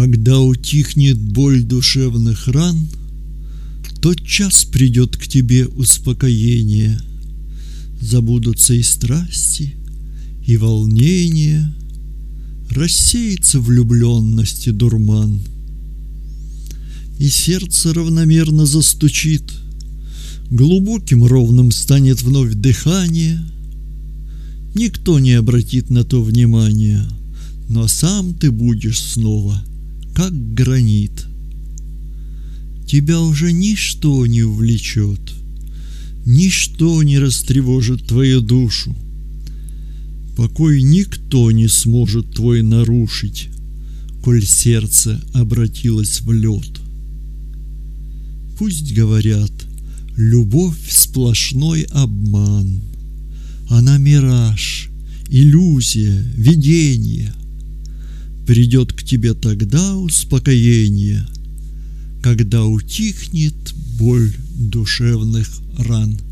Когда утихнет боль душевных ран, тотчас придет к тебе успокоение. Забудутся и страсти, и волнения, рассеется влюбленности дурман. И сердце равномерно застучит, глубоким ровным станет вновь дыхание. Никто не обратит на то внимания, но сам ты будешь снова как гранит. Тебя уже ничто не увлечет, ничто не растревожит твою душу. Покой никто не сможет твой нарушить, коль сердце обратилось в лед. Пусть говорят, любовь сплошной обман, она мираж, иллюзия, видение. Придет к тебе тогда успокоение, когда утихнет боль душевных ран.